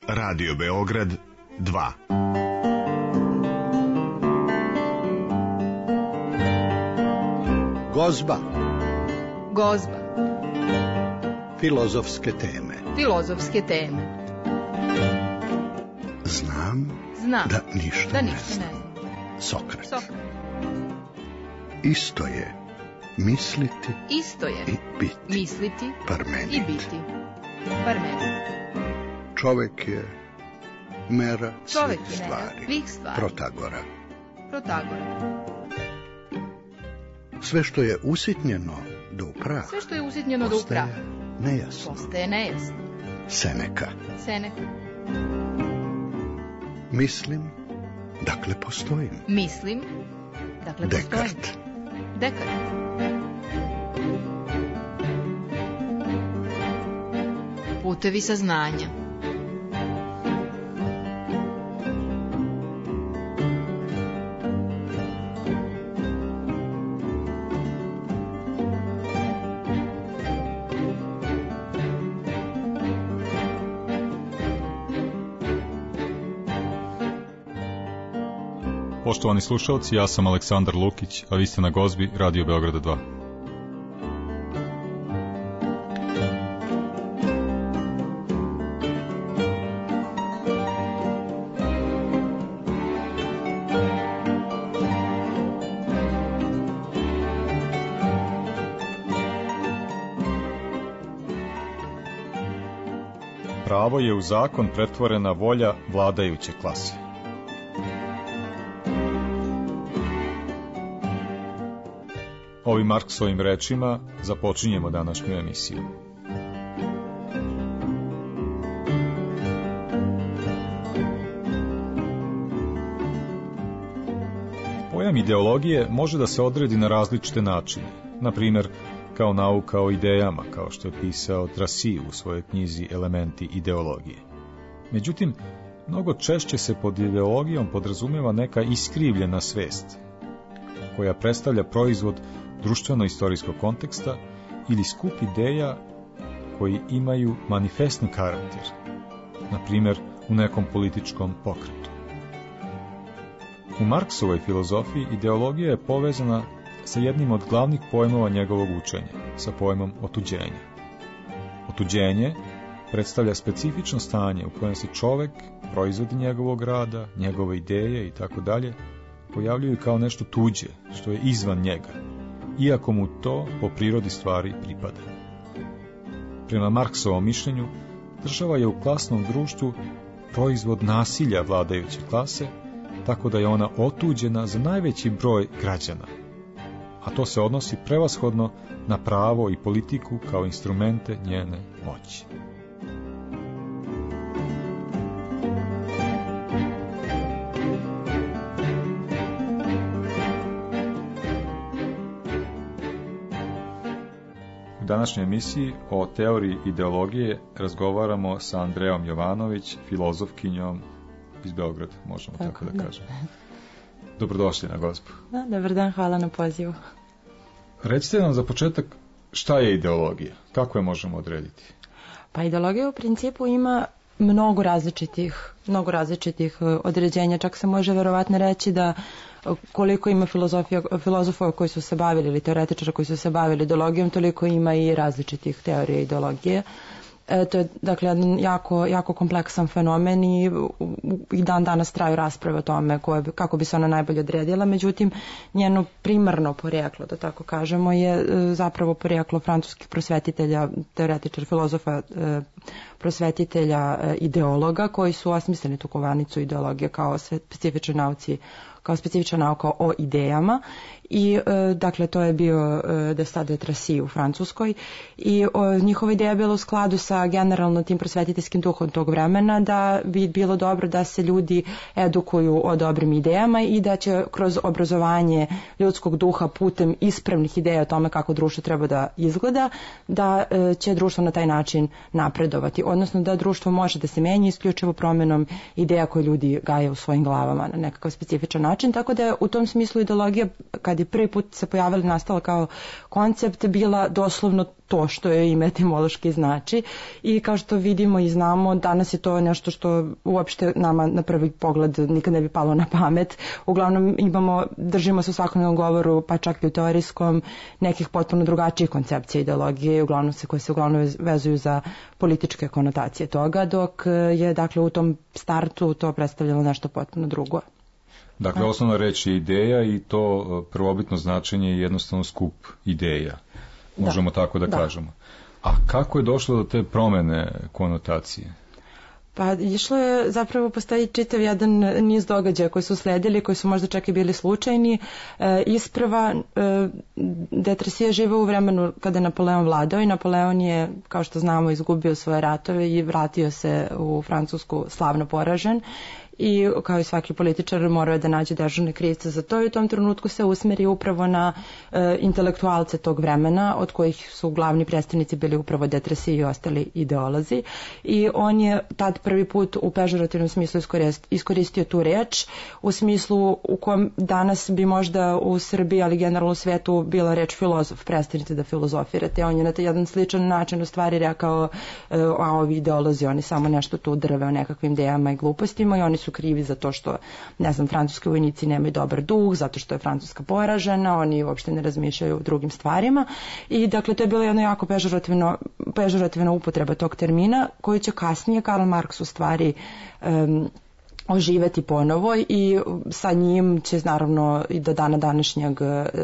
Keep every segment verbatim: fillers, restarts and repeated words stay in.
Radio Beograd dva. Gozba. Gozba. Filozofske teme. Filozofske teme. Znam, Znam da ništa, da ne ništa znam. ne znam. Sokrat. Sokrat. Isto je misliti Isto je i biti. misliti Parmenid. i biti. Parmenid. Čovek je mera Čovek svih je mera stvari. svih stvari. Protagora. Protagora. Sve što je usitnjeno do praha Sve što je usitnjeno do postaje praha nejasno. postaje nejasno. Seneka. Seneka. Mislim, dakle postojim. Mislim, dakle postojim. Dekart. Dekart. Putevi saznanja. Poštovani slušalci, ja sam Aleksandar Lukić, a vi ste na Gozbi Radio Beograda dva. Pravo je u zakon pretvorena volja vladajuće klase. Ovim Marksovim rečima započinjemo današnju emisiju. Pojam ideologije može da se odredi na različite načine, na primjer kao nauka o idejama, kao što je pisao Tracy u svojoj knjizi Elementi ideologije. Međutim, mnogo češće se pod ideologijom podrazumijeva neka iskrivljena svest, koja predstavlja proizvod društveno-istorijskog konteksta ili skup ideja koji imaju manifestni karakter, na primjer u nekom političkom pokretu. U Marksovoj filozofiji ideologija je povezana sa jednim od glavnih pojmova njegovog učenja, sa pojmom otuđenja. Otuđenje predstavlja specifično stanje u kojem se čovek, proizvodi njegovog rada, njegove ideje i tako dalje, pojavljuju kao nešto tuđe, što je izvan njega, iako mu to po prirodi stvari pripada. Prema Marksovom mišljenju, država je u klasnom društvu proizvod nasilja vladajuće klase, tako da je ona otuđena za najveći broj građana, a to se odnosi prevashodno na pravo i politiku kao instrumente njene moći. U današnjoj emisiji o teoriji ideologije razgovaramo sa Andrejom Jovanović, filozofkinjom iz Beograda, možemo tako, tako da kažemo. Dobrodošli na Gozbu. Da, dobar dan, hvala na pozivu. Recite nam za početak šta je ideologija, kako je možemo odrediti? Pa ideologija u principu ima mnogo različitih, mnogo različitih određenja, čak se može verovatno reći da koliko ima filozofa koji su se bavili ili teoretičara koji su se bavili ideologijom, toliko ima i različitih teorija ideologije. E, to je dakle jako, jako kompleksan fenomen i, i dan danas traju rasprave o tome koje, kako bi se ona najbolje odredila, međutim njeno primarno porijeklo, da tako kažemo, je zapravo porijeklo francuskih prosvetitelja, teoretičara, filozofa, prosvetitelja, ideologa koji su osmislili tu kovanicu ideologije kao specifičnoj nauci, kao specifična nauka o idejama i e, dakle to je bio e, de Stade de Tracy u Francuskoj i o, njihova ideja je bila u skladu sa generalno tim prosvetiteljskim duhom tog vremena da bi bilo dobro da se ljudi edukuju o dobrim idejama i da će kroz obrazovanje ljudskog duha putem ispravnih ideja o tome kako društvo treba da izgleda, da e, će društvo na taj način napredovati, odnosno da društvo može da se menja isključivo promjenom ideja koje ljudi gaje u svojim glavama na nekakav specifičan način, tako da je u tom smislu ideologija kad je prvi put se pojavila, nastala kao koncept, bila doslovno to što je ime etimološki znači i kao što vidimo i znamo, danas je to nešto što uopšte nama na prvi pogled nikad ne bi palo na pamet. Uglavnom imamo, držimo se u svakodnevnom govoru, pa čak i u teorijskom, nekih potpuno drugačijih koncepcija ideologije, uglavnom se, koje se uglavnom vezuju za političke konotacije toga, dok je dakle u tom startu to predstavljalo nešto potpuno drugo. Dakle, osnovna reč je ideja i to prvobitno značenje je jednostavno skup ideja. Možemo da, tako da, da kažemo. A kako je došlo do te promene konotacije? Pa išlo je, zapravo postoji čitav jedan niz događaja koji su sledili, koji su možda čak i bili slučajni. E, isprva, e, Detrasije žive u vremenu kada je Napoleon vladao i Napoleon je, kao što znamo, izgubio svoje ratove i vratio se u Francusku slavno poražen. I kao i svaki političar morao je da nađe dežurne krivce za to i u tom trenutku se usmeri upravo na e, intelektualce tog vremena, od kojih su glavni predstavnici bili upravo Detrasije i ostali ideolozi. I on je tad prvi put u pežorativnom smislu iskoristio tu reč, u smislu u kojem danas bi možda u Srbiji, ali generalno u svetu, bila reč filozof, prestanite da filozofirate. On je na jedan sličan način u stvari rekao, e, a ovi ideolozi, oni samo nešto tu drve o nekakvim idejama i glupostima i oni su krivi za to što, ne znam, francuski vojnici nemaju dobar duh, zato što je Francuska poražena, oni uopšte ne razmišljaju o drugim stvarima i dakle to je bila jedna jako pežorativno, pežorativna upotreba tog termina koju će kasnije Karl Marx u stvari um, oživeti ponovo i sa njim će naravno i do dana današnjeg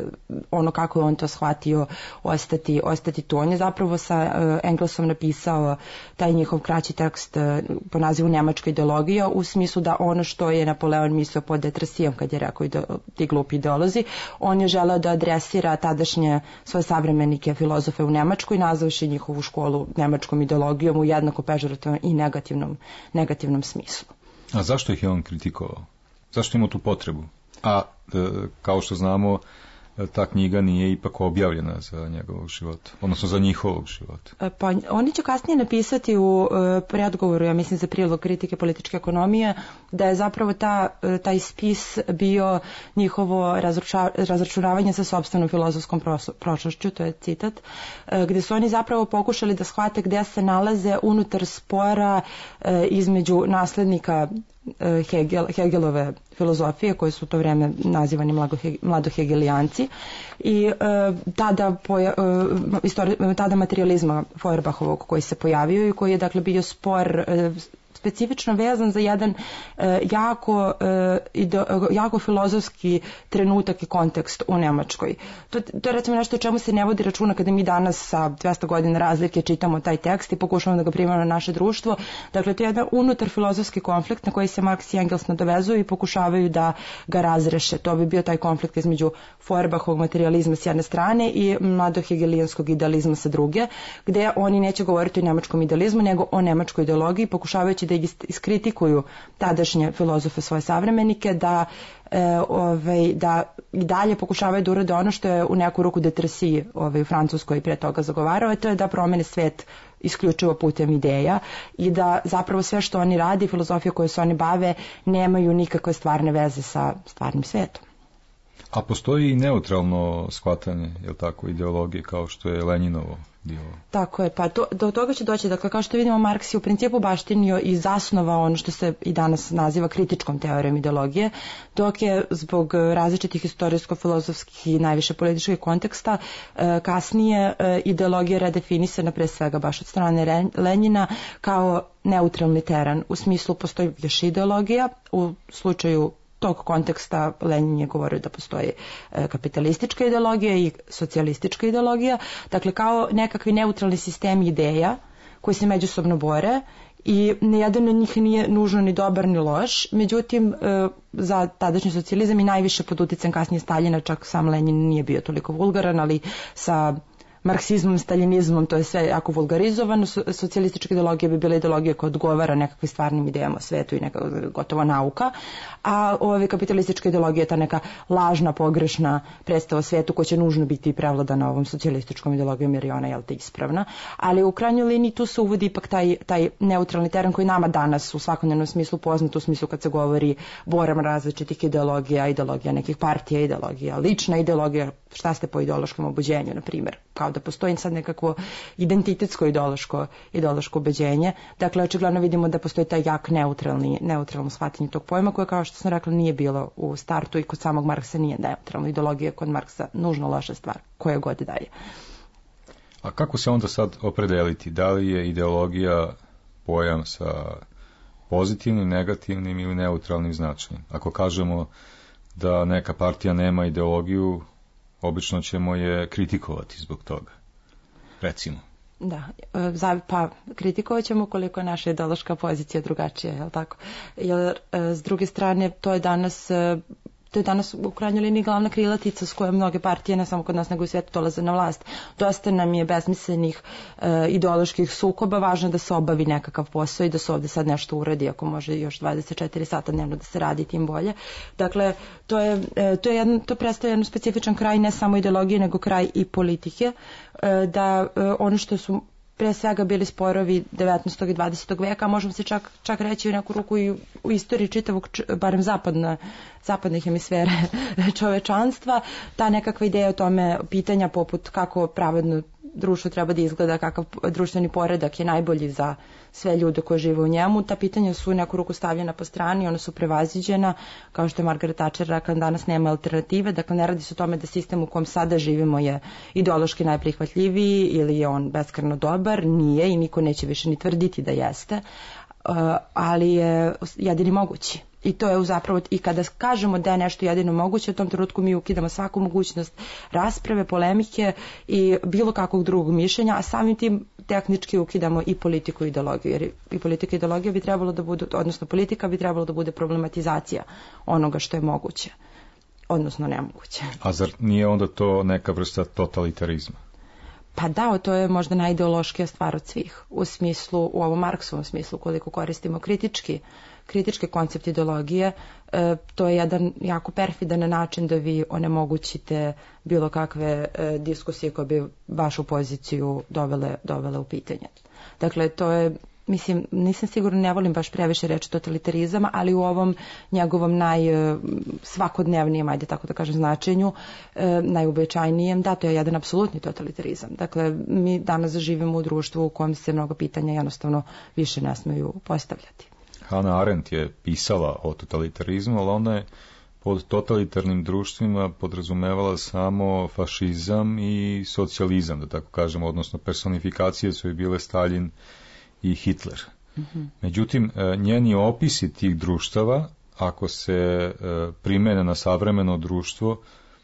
ono kako je on to shvatio ostati, ostati tu. On je zapravo sa Englesom napisao taj njihov kraći tekst po nazivu Nemačka ideologija u smislu da ono što je Napoleon mislio pod Detrasijem kad je rekao ti glupi ideolozi, on je želeo da adresira tadašnje svoje savremenike filozofe u Nemačkoj nazavši njihovu školu nemačkom ideologijom u jednako pežorativnom i negativnom, negativnom smislu. A zašto ih je on kritikovao? Zašto imao tu potrebu? A e, kao što znamo, ta knjiga nije ipak objavljena za njegovog života, odnosno za njihovog života. Pa oni će kasnije napisati u e, predgovoru, ja mislim za prilog kritike političke ekonomije, da je zapravo ta, taj spis bio njihovo razruča, razračunavanje sa sopstvenom filozofskom prošlošću, to je citat, e, gde su oni zapravo pokušali da shvate gde se nalaze unutar spora e, između naslednika Hegel, Hegelove filozofije koje su u to vreme nazivani mladohegelijanci i e, tada, poja, e, istori, tada materializma Feuerbachovog koji se pojavio i koji je dakle bio spor e, specifično vezan za jedan e, jako, e, ide, jako filozofski trenutak i kontekst u Nemačkoj. To, to je recimo nešto o čemu se ne vodi računa kada mi danas sa dvesta godina razlike čitamo taj tekst i pokušavamo da ga primamo na naše društvo. Dakle, to je jedan unutar filozofski konflikt na koji se Marx i Engels nadovezuju i pokušavaju da ga razreše. To bi bio taj konflikt između Feuerbachovog materializma s jedne strane i mladohegelijanskog idealizma sa druge, gde oni neće govoriti o nemačkom idealizmu, nego o nemačkoj ideologiji, pokušavajući da iskritikuju tadašnje filozofe svoje savremenike, da, e, ovaj, da i dalje pokušavaju da urade ono što je u neku ruku Detrasije ovaj, u Francuskoj pre toga zagovarao, a to je da promene svet isključivo putem ideja i da zapravo sve što oni radi, filozofije koje se oni bave, nemaju nikakve stvarne veze sa stvarnim svetom. A postoji i neutralno shvatanje, je li tako, ideologije kao što je Lenjinovo dio? Tako je, pa to, do toga će doći. Dakle, kao što vidimo, Marks je u principu baštinio i zasnovao ono što se i danas naziva kritičkom teorijom ideologije, dok je zbog različitih istorijsko-filozofskih i najviše političkih konteksta kasnije ideologija redefinisana pre svega baš od strane Lenjina kao neutralni teren. U smislu postoji još ideologija, u slučaju tog konteksta Lenin je govorio da postoji kapitalistička ideologija i socijalistička ideologija, dakle kao nekakvi neutralni sistemi ideja koji se međusobno bore i nijedan od njih nije nužno ni dobar ni loš, međutim za tadašnji socijalizam i najviše pod uticajem kasnije Staljina, čak sam Lenin nije bio toliko vulgaran, ali sa marksizmom, staljinizmom, to je sve jako vulgarizovano. Socijalistička ideologija bi bila ideologija koja odgovara nekakvim stvarnim idejama o svetu i neka gotova nauka, a ove kapitalistička ideologija je ta neka lažna, pogrešna predstava o svetu koja će nužno biti prevladana ovom socijalističkom ideologijom jer je ona, jel te, ispravna. Ali u krajnjoj liniji tu se uvodi ipak taj, taj neutralni teren koji nama danas u svakodnevnom smislu poznat, u smislu kad se govori borama različitih ideologija, ideologija nekih partija, ideologija, lična ideologija, šta ste po ideološkom obuđenju, na primjer. kao da postoji sad nekakvo identitetsko ideološko, ideološko ubeđenje. Dakle, očigledno vidimo da postoji taj jak neutralni, neutralno shvatanje tog pojma koje, kao što sam rekla, nije bilo u startu i kod samog Marksa nije neutralno. Ideologija kod Marksa nužno loša stvar, koje god daje. A kako se onda sad opredeliti? Da li je ideologija pojam sa pozitivnim, negativnim ili neutralnim značajem? Ako kažemo da neka partija nema ideologiju, obično ćemo je kritikovati zbog toga. Recimo. Da, pa kritikovat ćemo koliko je naša ideološka pozicija drugačija, je li tako? Jer s druge strane, to je danas... To je danas u krajnjoj liniji glavna krilatica s kojom mnoge partije, ne samo kod nas nego i u svijetu, dolaze na vlast. Dosta nam je besmislenih e, ideoloških sukoba, važno da se obavi nekakav posao i da se ovde sad nešto uradi, ako može još dvadeset četiri sata dnevno da se radi, tim bolje. Dakle, to je, e, to je jedno, to predstavlja jedan specifičan kraj ne samo ideologije, nego kraj i politike, e, da e, ono što su pre svega bili sporovi devetnaestog i dvadesetog veka, a možemo se čak, čak reći u neku ruku i u istoriji čitavog, barem zapadne, zapadne hemisfere čovečanstva, ta nekakva ideja o tome, pitanja poput kako pravedno društvo treba da izgleda, kakav društveni poredak je najbolji za sve ljude koji žive u njemu, ta pitanja su u neku ruku stavljena po strani, ona su prevaziđena, kao što je Margaret Thatcher rekla, danas nema alternative, dakle ne radi se o tome da sistem u kojem sada živimo je ideološki najprihvatljiviji ili je on beskrajno dobar, nije i niko neće više ni tvrditi da jeste, ali je jedini mogući. I to je zapravo, i kada kažemo da je nešto jedino moguće, u tom trenutku mi ukidamo svaku mogućnost rasprave, polemike i bilo kakvog drugog mišljenja, a samim tim tehnički ukidamo i politiku i ideologiju, jer i politika i ideologija bi trebalo da bude, odnosno politika bi trebalo da bude problematizacija onoga što je moguće, odnosno nemoguće. A zar nije onda to neka vrsta totalitarizma? Pa da, to je možda najideološkija stvar od svih, u smislu, u ovom Marksovom smislu, koliko koristimo kritički kritičke koncept ideologije, e, to je jedan jako perfidan način da vi onemogućite bilo kakve e, diskusije koje bi vašu poziciju dovele, dovele u pitanje. Dakle, to je, mislim, nisam sigurna, ne volim baš previše reći totalitarizam, ali u ovom njegovom naj svakodnevnijem, ajde tako da kažem, značenju, e, najuobičajenijem, da, to je jedan apsolutni totalitarizam. Dakle, mi danas živimo u društvu u kojem se mnogo pitanja jednostavno više ne smeju postavljati. Hannah Arendt je pisala o totalitarizmu, ali ona je pod totalitarnim društvima podrazumevala samo fašizam i socijalizam, da tako kažemo, odnosno personifikacije su je bile Stalin i Hitler. Mm-hmm. Međutim, njeni opisi tih društava, ako se primene na savremeno društvo,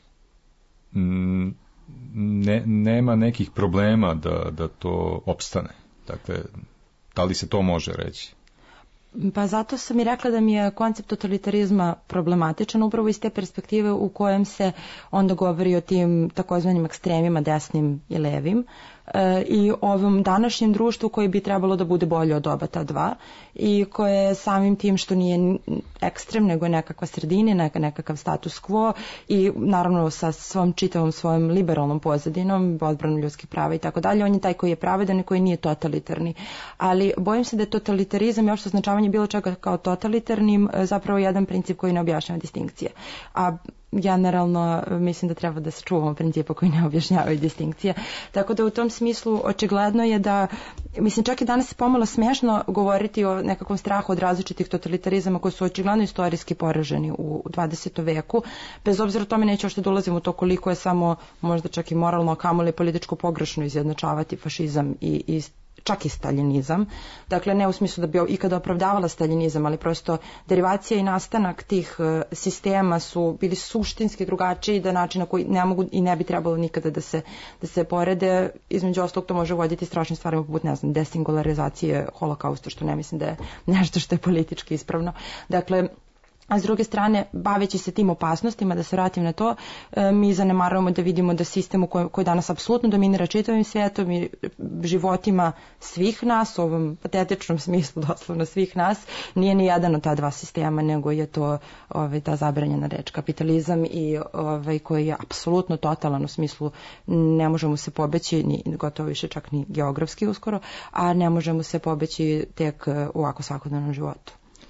ne, nema nekih problema da, da to opstane. Dakle, da li se to može reći? Pa zato sam i rekla da mi je koncept totalitarizma problematičan upravo iz te perspektive u kojem se onda govori o tim takozvanim ekstremima desnim i levim e, i ovom današnjem društvu koji bi trebalo da bude bolje od oba ta dva i koje samim tim što nije ekstrem nego je nekakva sredina, neka, nekakav status quo i naravno sa svom čitavom svojom liberalnom pozadinom, odbranom ljudskih prava i tako dalje, on je taj koji je pravedan i koji nije totalitarni. Ali bojim se da je totalitarizam još označavanje bilo čega kao totalitarnim zapravo jedan princip koji ne objašnjava distinkcije. A generalno mislim da treba da se čuvamo principa koji ne objašnjavaju distinkcije. Tako da u tom smislu očigledno je da, mislim čak i danas je pomalo smešno govoriti o nekakvom strahu od različitih totalitarizama koji su očigledno istorijski poraženi u dvadesetom veku. Bez obzira o tome neće ošte da ulazimo u to koliko je samo možda čak i moralno, kamoli političko pogrešno izjednačavati fašizam i, i čak i staljinizam. Dakle, ne u smislu da bi ikada opravdavala staljinizam, ali prosto derivacija i nastanak tih sistema su bili suštinski drugačiji, da načina koji ne mogu i ne bi trebalo nikada da se, da se porede. Između ostalog to može voditi strašnim stvarima poput, ne znam, desingularizacije holokausta, što ne mislim da je nešto što je politički ispravno. Dakle, a s druge strane, baveći se tim opasnostima, da se vratim na to, mi zanemarujemo da vidimo da sistem u kojem, koji danas apsolutno dominira čitavim svijetom i životima svih nas, u ovom patetičnom smislu doslovno svih nas, nije ni jedan od ta dva sistema, nego je to ovaj, ta zabranjena reč kapitalizam i ovaj, koji je apsolutno totalan u smislu ne možemo se pobeći, ni, gotovo više čak ni geografski uskoro, a ne možemo se pobeći tek u ovako svakodnevnom životu.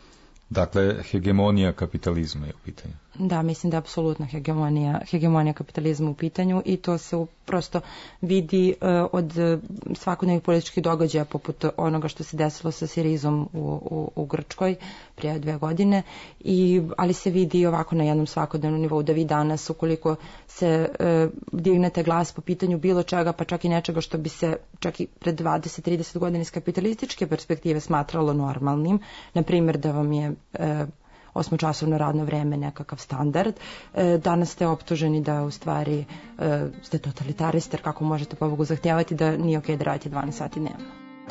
Dakle, hegemonija kapitalizma je u pitanju. Da, mislim da je apsolutno hegemonija, hegemonija kapitalizma u pitanju i to se u, prosto vidi uh, od svakodnevnih političkih događaja poput onoga što se desilo sa Sirizom u, u, u Grčkoj prije dve godine, i, ali se vidi ovako na jednom svakodnevnom nivou da vi danas ukoliko se uh, dignete glas po pitanju bilo čega, pa čak i nečega što bi se čak i pred dvadeset do trideset godina iz kapitalističke perspektive smatralo normalnim, na primjer da vam je uh, osmočasovno radno vreme nekakav standard. E, danas ste optuženi da u stvari e, ste totalitarist, jer kako možete pobogu zahtijevati da nije okej da radite dvanaest sati dnevno.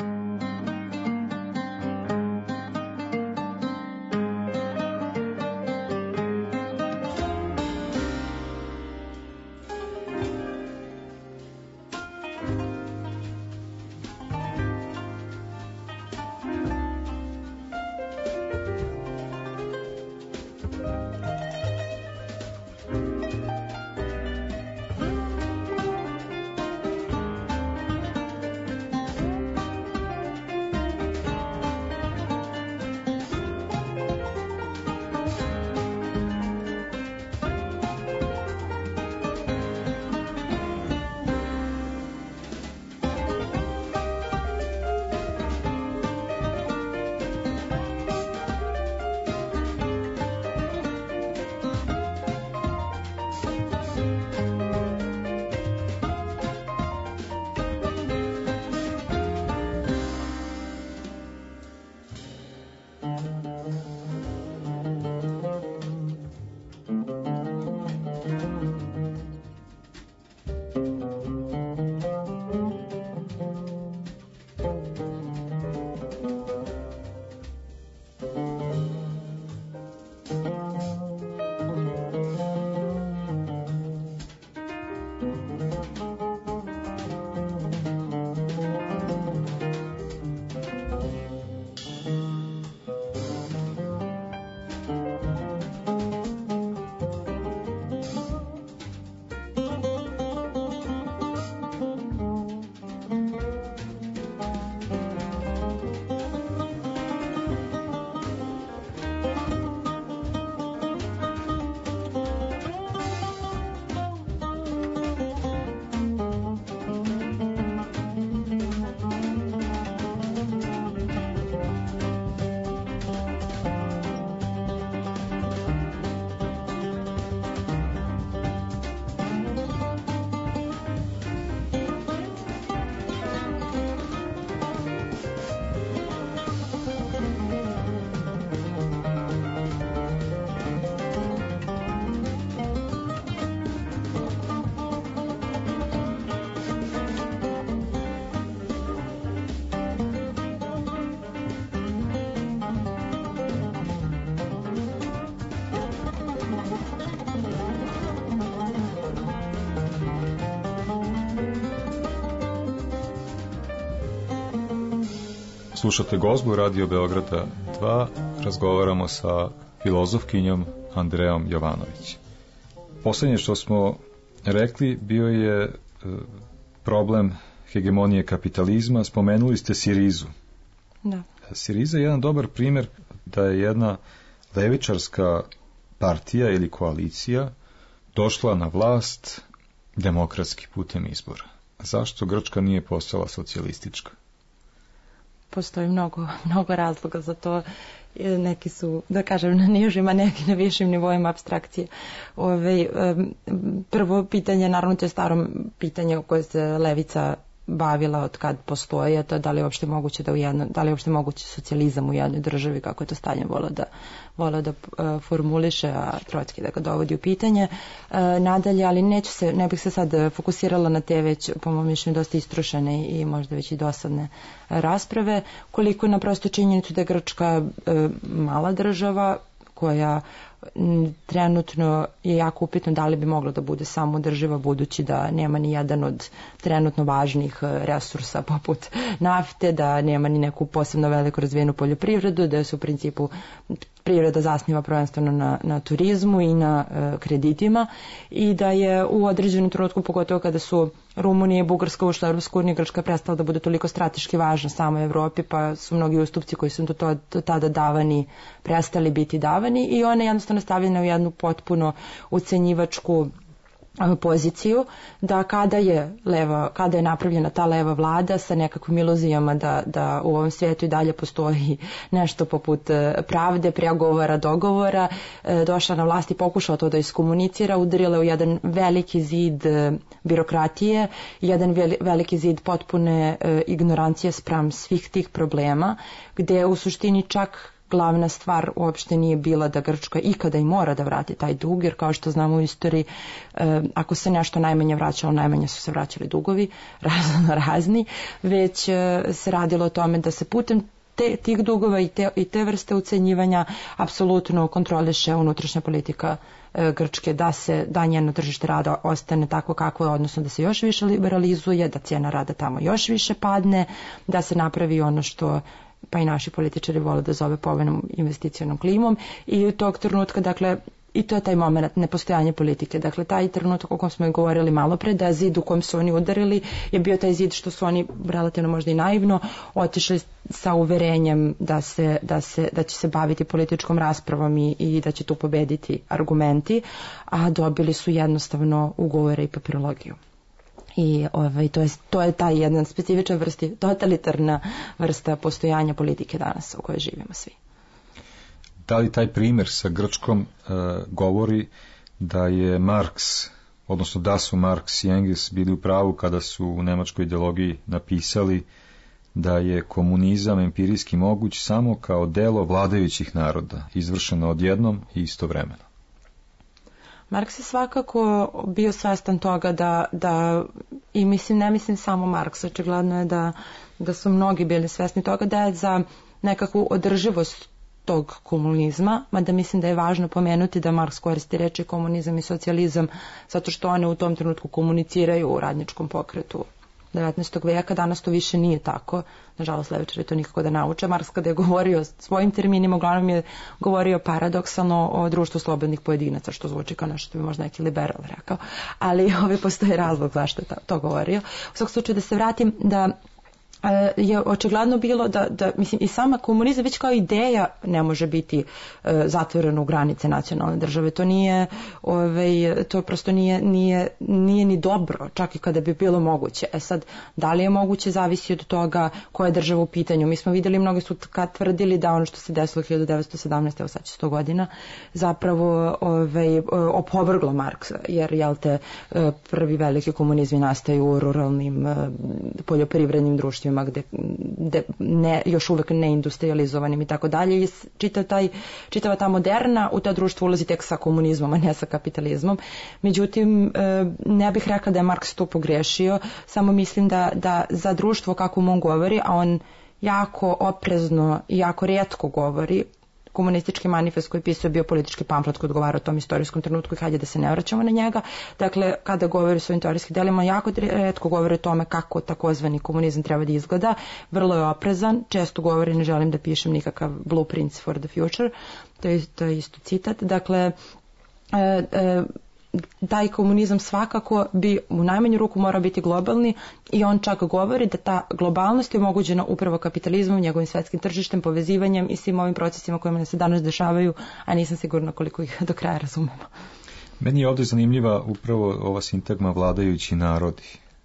Slušate Gozbu Radio Beograda dva, razgovaramo sa filozofkinjom Andreom Jovanović. Poslednje što smo rekli bio je problem hegemonije kapitalizma, spomenuli ste Sirizu. Da. Siriza je jedan dobar primjer da je jedna levičarska partija ili koalicija došla na vlast demokratski putem izbora. Zašto Grčka nije postala socijalistička? Postoji mnogo, mnogo razloga za to. Neki su, da kažem, na nižim, a neki na višim nivoima apstrakcije. Ove, prvo pitanje, naravno to je staro pitanje o koje se levica bavila od kad postoji, a to je da li je uopšte moguće da u jedno, da li je uopšte moguće socijalizam u jednoj državi, kako je to Stalin voleo da, voleo da uh, formuliše, a Trotski da ga dovodi u pitanje. Uh, nadalje, ali neću se, ne bih se sad fokusirala na te već, po mom mišljenju, dosta istrošene i možda već i dosadne rasprave, koliko na prosto činjenicu da je Grčka uh, mala država koja trenutno je jako upitno da li bi mogla da bude samoodrživa, budući da nema ni jedan od trenutno važnih resursa poput nafte, da nema ni neku posebno veliko razvijenu poljoprivredu, da su u principu privreda zasniva prvenstveno na, na turizmu i na e, kreditima i da je u određenom trenutku, pogotovo kada su Rumunija i Bugarska ušla u Europsku uniju, Grčka prestala da bude toliko strateški važna samoj Evropi, pa su mnogi ustupci koji su do, to, do tada davani prestali biti davani i ona je jednostavno stavljena u jednu potpuno ucenjivačku poziciju, da kada je leva, kada je napravljena ta leva vlada sa nekakvim iluzijama da, da u ovom svijetu i dalje postoji nešto poput pravde, pregovora, dogovora, došla na vlast i pokušala to da iskomunicira, udarila u jedan veliki zid birokratije, jedan veliki zid potpune ignorancije spram svih tih problema, gde u suštini čak glavna stvar uopšte nije bila da Grčka ikada i mora da vrati taj dug, jer kao što znamo u istoriji, e, ako se nešto najmanje vraćalo, najmanje su se vraćali dugovi, razno razni, već e, se radilo o tome da se putem te, tih dugova i te, i te vrste ucenjivanja apsolutno kontroliše unutrašnja politika e, Grčke, da se da njeno tržište rada ostane tako kako je, odnosno da se još više liberalizuje, da cijena rada tamo još više padne, da se napravi ono što pa i naši političari vole da zove povoljnom investicionom klimom i u tog trenutka, dakle, i to je taj moment nepostojanja politike. Dakle, taj trenutak o kojem smo i govorili malo pre, da zid u kojem su oni udarili je bio taj zid što su oni relativno možda i naivno otišli sa uverenjem da, se, da, se, da će se baviti političkom raspravom i, i da će tu pobediti argumenti, a dobili su jednostavno ugovore i papirologiju. I ovaj, to, je, to je taj jedan specifičan vrsti, totalitarna vrsta postojanja politike danas u kojoj živimo svi. Da li taj primjer sa Grčkom e, govori da je Marks, odnosno da su Marks i Engels bili u pravu kada su u nemačkoj ideologiji napisali da je komunizam empirijski moguć samo kao delo vladajućih naroda, izvršeno odjednom i istovremeno? Marks je svakako bio svestan toga da, da i mislim, ne mislim samo Marks, očigledno je da, da su mnogi bili svesni toga da je za nekakvu održivost tog komunizma, mada mislim da je važno pomenuti da Marks koristi reči komunizam i socijalizam zato što one u tom trenutku komuniciraju u radničkom pokretu devetnaestog veka, danas to više nije tako. Nažalost, levičari to nikako da nauče. Marks kada je govorio svojim terminima, uglavnom je govorio paradoksalno o društvu slobodnih pojedinaca, što zvuči kao nešto što bi možda neki liberal rekao, ali ovaj postoji razlog zašto je to govorio. U svakom slučaju da se vratim da je očigledno bilo da, da mislim i sama komunizam već kao ideja ne može biti e, zatvorena u granice nacionalne države. To nije ovaj, to prosto nije, nije, nije ni dobro, čak i kada bi bilo moguće. E sad, da li je moguće zavisi od toga koja je država u pitanju. Mi smo vidjeli, mnogi su kad tvrdili da ono što se desilo hiljadu devetsto sedamnaeste. evo sad će sto godina, zapravo ovaj, opovrglo Marksa, jer jel te prvi veliki komunizmi nastaju u ruralnim poljoprivrednim društvima gde, gde ne, još uvek neindustrializovanim i tako dalje i čitav taj, čitava ta moderna u ta društvo ulazi tek sa komunizmom, a ne sa kapitalizmom. Međutim, ne bih rekla da je Marks to pogrešio, samo mislim da, da za društvo kako on govori, a on jako oprezno i jako rijetko govori, komunistički manifest koji pisao je bio politički pamflet koji odgovara o tom istorijskom trenutku i hajde da se ne vraćamo na njega. Dakle, kada govori o svojim teorijskim delima, jako retko govori o tome kako takozvani komunizam treba da izgleda. Vrlo je oprezan, često govori ne želim da pišem nikakav blueprints for the future. To je, to je isto citat. Dakle, e, e, taj komunizam svakako bi u najmanju ruku mora biti globalni i on čak govori da ta globalnost je omogućena upravo kapitalizmom, njegovim svetskim tržištem, povezivanjem i svim ovim procesima kojima se danas dešavaju, a nisam sigurna koliko ih do kraja razumemo. Meni je ovdje zanimljiva upravo ova sintagma vladajući narodi.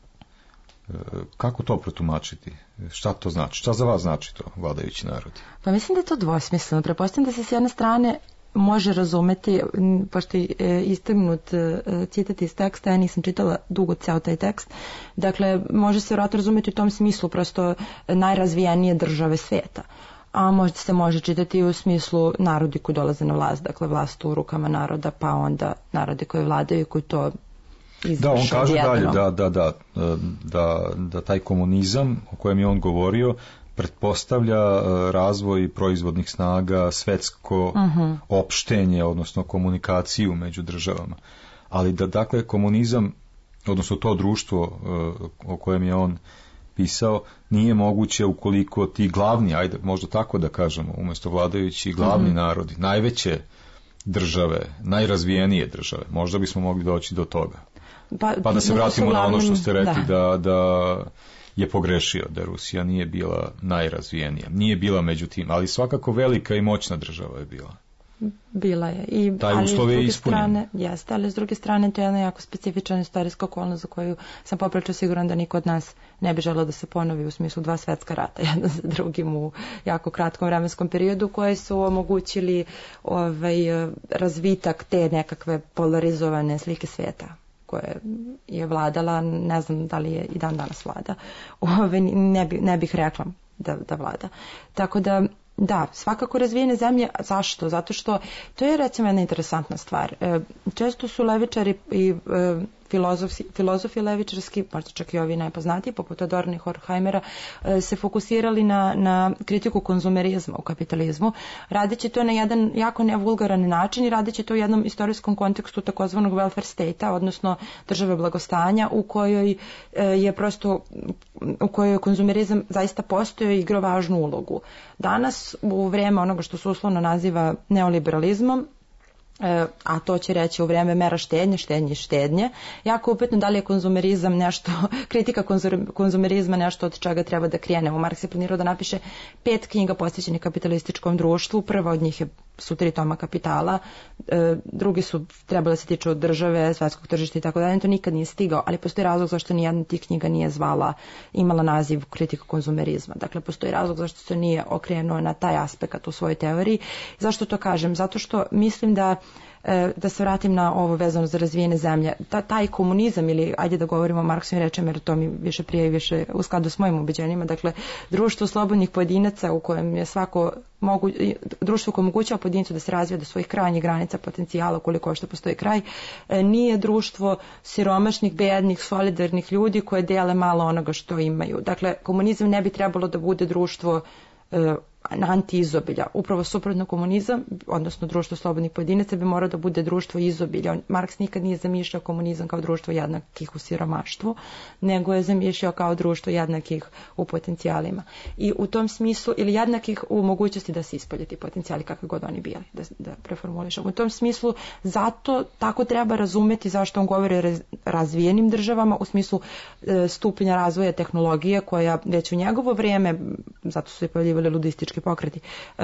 Kako to protumačiti? Šta to znači? Šta za vas znači to vladajući narodi? Pa mislim da je to dvosmisleno. Pretpostavljam da se s jedne strane može razumeti, pošto je istegnut citat iz teksta, ja nisam čitala dugo ceo taj tekst, dakle može se vratno razumeti u tom smislu prosto najrazvijenije države sveta, a možda se može čitati u smislu narodi koji dolaze na vlast, dakle vlast u rukama naroda, pa onda narodi koji vladaju i koji to izvrše. Da, on kaže dalje da, da, da, da, da taj komunizam o kojem je on govorio pretpostavlja razvoj proizvodnih snaga, svetsko uh-huh. opštenje, odnosno komunikaciju među državama. Ali da, dakle, komunizam, odnosno to društvo o kojem je on pisao, nije moguće ukoliko ti glavni, ajde, možda tako da kažemo, umjesto vladajući glavni mm-hmm. narodi, najveće države, najrazvijenije države, možda bismo mogli doći do toga. Pa, pa da se vratimo glavnim, na ono što ste rekli da. da, da je pogrešio, da Rusija nije bila najrazvijenija. Nije bila među tim, ali svakako velika i moćna država je bila. Bila je. I, taj uslov je ispunjen. Jeste, ali s druge strane to je jedna jako specifična istorijska okolnost za koju sam poprilično siguran da niko od nas ne bi želeo da se ponovi u smislu dva svetska rata, jedan za drugim u jako kratkom vremenskom periodu, koji su omogućili ovaj, razvitak te nekakve polarizovane slike sveta koje je vladala, ne znam da li je i dan danas vlada, Ove, ne, bi, ne bih rekla da, da vlada. Tako da, da, svakako razvijene zemlje, zašto? Zato što, to je recimo jedna interesantna stvar. E, često su levičari i e, filozofi, filozofi levičarski, možda čak i ovi najpoznatiji, poput Adorna i Horkheimera, se fokusirali na, na kritiku konzumerizma u kapitalizmu, radeći to na jedan jako nevulgaran način i radeći to u jednom istorijskom kontekstu takozvanog welfare state-a, odnosno države blagostanja, u kojoj je prosto, u kojoj konzumerizam zaista postojao i igrao važnu ulogu. Danas, u vrijeme onoga što se uslovno naziva neoliberalizmom, a to će reći u vrijeme mera štednje, štednje i štednje. Jako upitno da li je konzumerizam nešto, kritika konzumerizma nešto od čega treba da krenemo. Marks je planirao da napiše pet knjiga posvećenih kapitalističkom društvu. Prva od njih je, su tri toma Kapitala, e, drugi su trebali da se tiču države, svetskog tržišta i tako dalje. To nikad nije stigao, ali postoji razlog zašto nijedna tih knjiga nije zvala, imala naziv kritika konzumerizma. Dakle, postoji razlog zašto se nije okrenuo na taj aspekt u svojoj teoriji. Zašto to kažem? Zato što mislim da da se vratim na ovo vezano za razvijene zemlje. Ta, taj komunizam, ili ajde da govorimo o Marksovim rečima, jer to mi više prije i više u skladu s mojim ubeđenjima, dakle, društvo slobodnih pojedinaca u kojem je svako mogu, društvo koje omogućava pojedincu da se razvija do svojih krajnjih granica potencijala koliko što postoji kraj, nije društvo siromašnih, bednih, solidarnih ljudi koje dele malo onoga što imaju. Dakle, komunizam ne bi trebalo da bude društvo anti-izobilja. Upravo suprotno, komunizam, odnosno društvo slobodnih pojedinaca, bi morao da bude društvo izobilja. Marks nikad nije zamišljao komunizam kao društvo jednakih u siromaštvu, nego je zamišljao kao društvo jednakih u potencijalima. I u tom smislu, ili jednakih u mogućnosti da se ispolje ti potencijali kakvi god oni bili, da, da preformulišemo. U tom smislu, zato tako treba razumeti zašto on govori o razvijenim državama, u smislu e, stupnja razvoja tehnologije koja već u njegovo vrijeme, zato su se pojavljivali ludistički pokreti,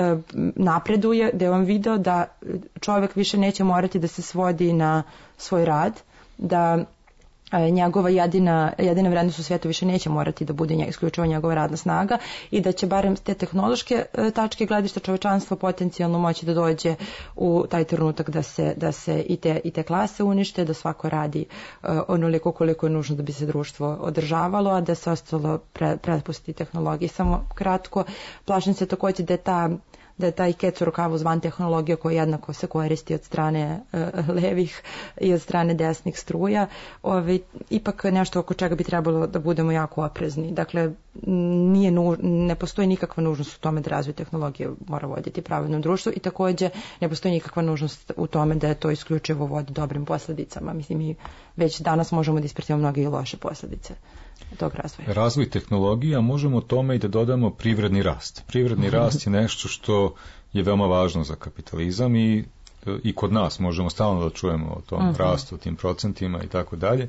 napreduje, da je on video da čovjek više neće morati da se svodi na svoj rad, da njegova jedina, jedina vrednost u svijetu više neće morati da bude isključivo njegova radna snaga i da će barem te tehnološke tačke gledišta čovječanstva potencijalno moći da dođe u taj trenutak da se, da se i, te, i te klase unište, da svako radi uh, onoliko koliko je nužno da bi se društvo održavalo, a da se ostalo pre, prepusti tehnologiji. Samo kratko, plašim se također da je ta da je taj kec u rukavu zvan tehnologija koja jednako se koristi od strane uh, levih i od strane desnih struja, Ove, ipak nešto oko čega bi trebalo da budemo jako oprezni. Dakle, nije nu, ne postoji nikakva nužnost u tome da razvoj tehnologije mora voditi pravedno društvo i također ne postoji nikakva nužnost u tome da je to isključivo vodi dobrim posljedicama. Mislim, mi već danas možemo da ispratimo mnoge i loše posljedice tog razvoja. Razvoj tehnologija, možemo tome i da dodamo privredni rast. Privredni rast je nešto što je veoma važno za kapitalizam i, i kod nas možemo stalno da čujemo o tom uh-huh. rastu, o tim procentima i tako dalje.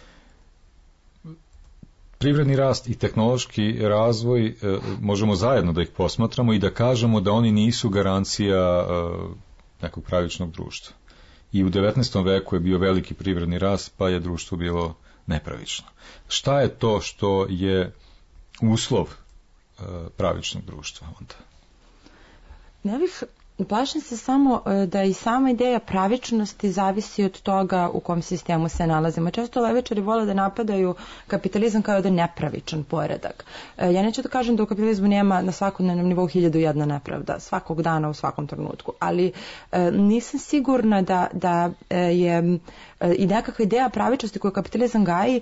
Privredni rast i tehnološki razvoj e, možemo zajedno da ih posmatramo i da kažemo da oni nisu garancija e, nekog pravičnog društva. I u devetnaestom veku je bio veliki privredni rast, pa je društvo bilo nepravično. Šta je to što je uslov e, pravičnog društva onda? Ne bih, plašim se samo da i sama ideja pravičnosti zavisi od toga u kom sistemu se nalazimo. Često levičari vole da napadaju kapitalizam kao da je nepravičan poredak. Ja neću da kažem da u kapitalizmu nema na svakodnevnom nivou hiljadu jedna nepravda, svakog dana u svakom trenutku, ali nisam sigurna da, da je i nekakva ideja pravičnosti koju kapitalizam gaji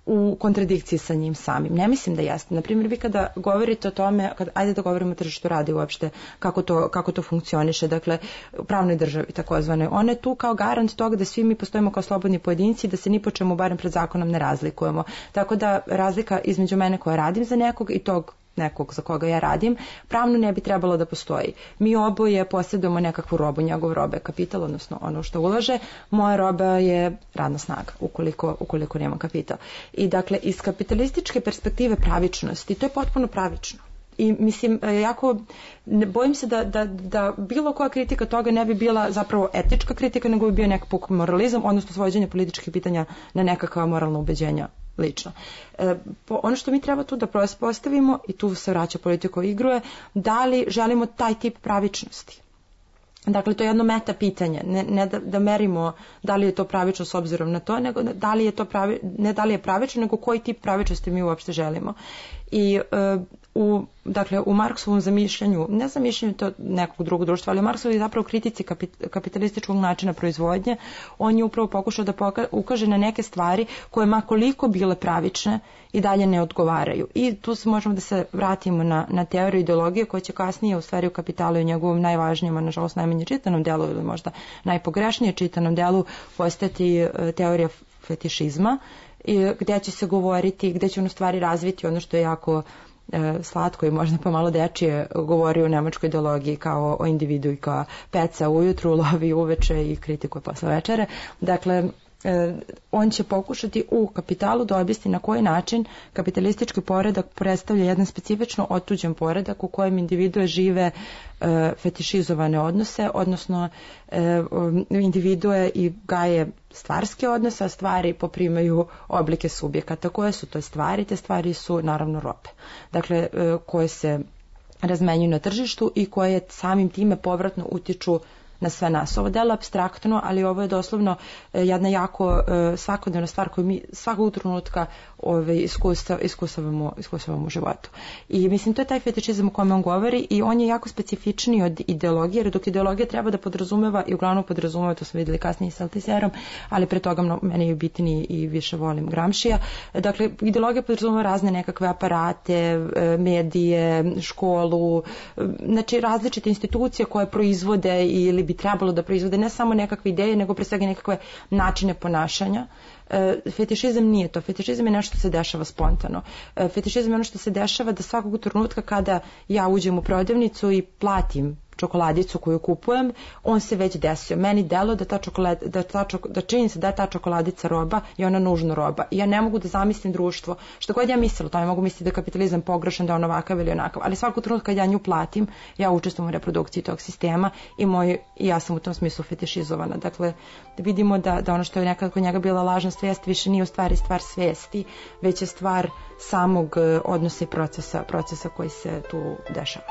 u kontradikciji sa njim samim. Ne mislim da jeste. Naprimjer, vi kada govorite o tome, kad, ajde da govorimo o tržištu rada i uopšte kako to, kako to funkcioniše, dakle, u pravnoj državi takozvane, ona je tu kao garant toga da svi mi postojimo kao slobodni pojedinci, da se ni po čemu, barem pred zakonom, ne razlikujemo. Tako da razlika između mene koja radim za nekog i tog nekog za koga ja radim, pravno ne bi trebalo da postoji. Mi oboje posjedujemo nekakvu robu, njegov roba je kapital, odnosno ono što ulaže, moja roba je radna snaga, ukoliko, ukoliko nema kapital. I dakle, iz kapitalističke perspektive pravičnosti, to je potpuno pravično. I mislim, jako, bojim se da, da, da bilo koja kritika toga ne bi bila zapravo etička kritika, nego bi bio nekakav moralizam, odnosno svođenje političkih pitanja na nekakva moralna ubeđenja lično. E, po, ono što mi treba tu da postavimo, i tu se vraća politika u igru, je da li želimo taj tip pravičnosti. Dakle, to je jedno meta pitanje, ne, ne da, da merimo da li je to pravično s obzirom na to, nego da li je to pravi, ne da li je pravično, nego koji tip pravičnosti mi uopšte želimo. I e, u, dakle, u Marksovom zamišljanju, ne zamišljanju to nekog drugog društva, ali u Marksovoj zapravo kritici kapit, kapitalističkog načina proizvodnje, on je upravo pokušao da poka, ukaže na neke stvari koje ma koliko bile pravične i dalje ne odgovaraju. I tu se možemo da se vratimo na, na teoriju ideologije koja će kasnije u stvari u Kapitalu i njegovom najvažnijem, a nažalost najmanje čitanom delu ili možda najpogrešnije čitanom delu postati e, teorija fetišizma, i gdje će se govoriti, gdje će on u stvari razviti ono što je jako e, slatko i možda pomalo dečije govori o nemačkoj ideologiji kao o individu i kao peca ujutru, lovi uveče i kritikuje posle večere. Dakle, e, on će pokušati u Kapitalu da objasni na koji način kapitalistički poredak predstavlja jedan specifično otuđen poredak u kojem individue žive e, fetišizovane odnose, odnosno e, individue i gaje stvarske odnose, a stvari poprimaju oblike subjekata. Koje su to stvari? Te stvari su naravno robe. Dakle, e, koje se razmenjuju na tržištu i koje samim time povratno utiču na sve nas. Ovo delo je apstraktno, ali ovo je doslovno jedna jako svakodnevna stvar koju mi svakog trenutka ove, iskustva, iskusavamo, iskusavamo u životu. I mislim, to je taj fetišizam o kome on govori i on je jako specifičniji od ideologije, jer dok ideologija treba da podrazumeva i uglavnom podrazumeva, to smo videli kasnije sa Altiserom, ali pre toga mno, meni je bitniji i više volim Gramšija. Dakle, ideologija podrazumeva razne nekakve aparate, medije, školu, znači različite institucije koje proizvode ili bi trebalo da proizvode ne samo nekakve ideje, nego pre svega nekakve načine ponašanja. E, fetišizam nije to. Fetišizam je nešto što se dešava spontano. E, fetišizam je ono što se dešava da svakog trenutka kada ja uđem u prodavnicu i platim čokoladicu koju kupujem, on se već desio. Meni delo da ta čokolada, da ta čok, da čini se da je ta čokoladica roba i ona nužno roba. I ja ne mogu da zamislim društvo. Što god ja mislila, to ne mogu misliti da je kapitalizam pogrešan, da je on ovakav ili onakav. Ali svakog trenutka kad ja nju platim, ja učestvujem u reprodukciji tog sistema i moj, i ja sam u tom smislu fetišizovana. Dakle, da vidimo da, da ono što je nekako njega bila lažna svijest više nije u stvari stvar svijesti, već je stvar samog odnosa i procesa, procesa koji se tu dešava.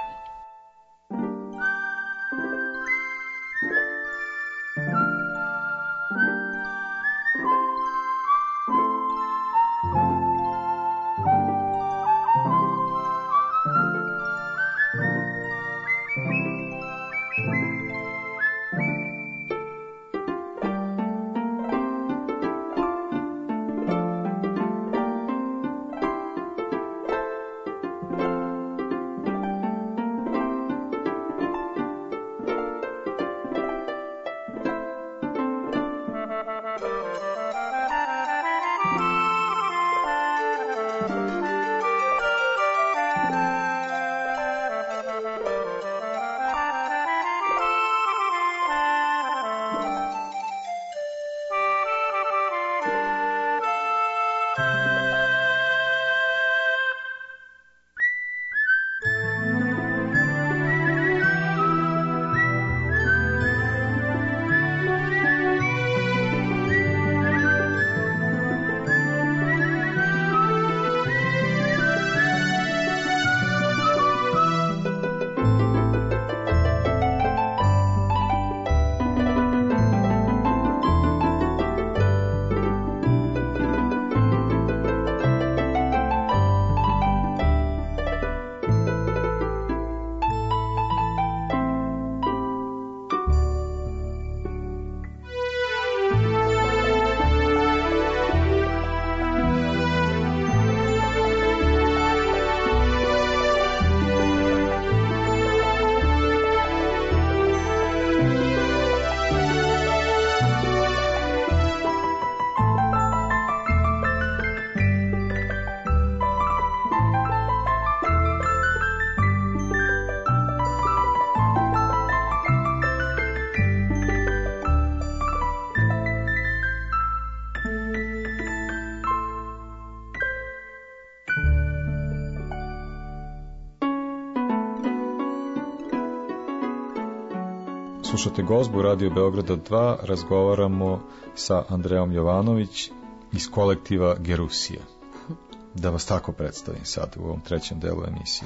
Slušate Gozbu Radio Beograda dva, razgovaramo sa Andreom Jovanović iz kolektiva Gerusija. Da vas tako predstavim sad u ovom trećem delu emisije.